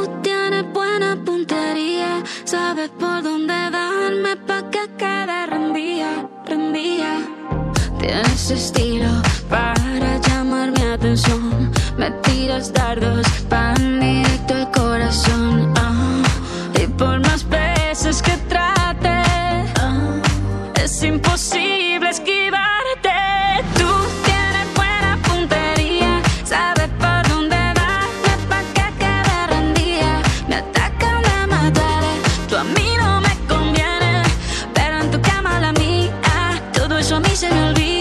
tienes buena puntería, sabes por dónde darme pa' que quede rendida, rendida. Tienes estilo para llamar mi atención, me tiras dardos pan directo al corazón. Y por más veces que trate, es imposible esquivarte. Tú tienes buena puntería, sabes por dónde darme pa' que quede rendida. Me atacan de matar, tú a mí no me conviene, pero en tu cama la mía, todo eso a mí se me olvida.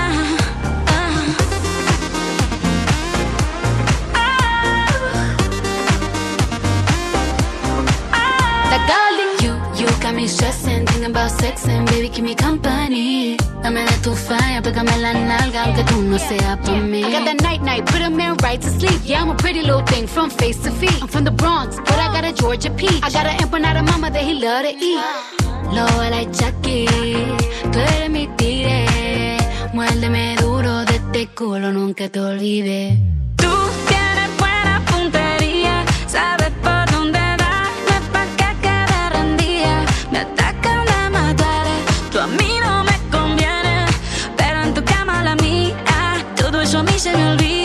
Got me stressing, thinking about sexing, baby, keep me company. Dame de tu falla, pégame la nalga, aunque tú no seas pa' mí. I got that night, put a man right to sleep. Yeah, I'm a pretty little thing from face to feet. I'm from the Bronx, but I got a Georgia peach. I got an empanada mama that he love to eat. Low like Chucky, tú eres mi tigre. Muérdeme duro de este culo, nunca te olvides. Tú tienes buena puntería, sabes por dónde darme pa' que quede rendida. Me atacan de matar, tú a mí no me conviene, pero en tu cama la mía, todo eso a mí se me olvida.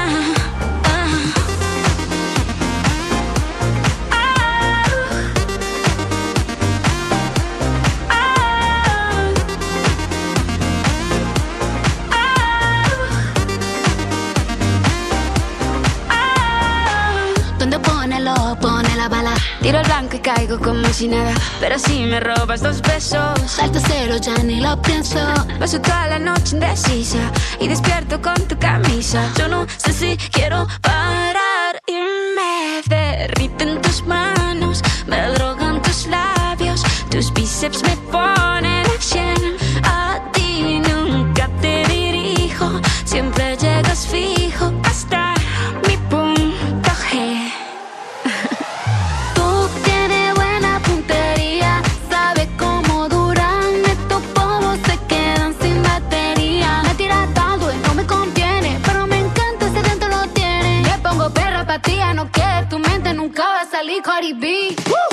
Donde pone el ojo, pone la bala. Tiro el blanco y caigo como si nada, pero si me robas 2 besos, salto cero, ya ni lo pienso. Paso toda la noche indecisa y despierto con tu camisa. Yo no sé si quiero parar y me derriten tus manos, me drogan tus labios, tus bíceps me ponen a 100. A ti nunca te dirijo, siempre llegas fijo hasta mi punto G. No quiere tu mente, nunca va a salir Cardi B.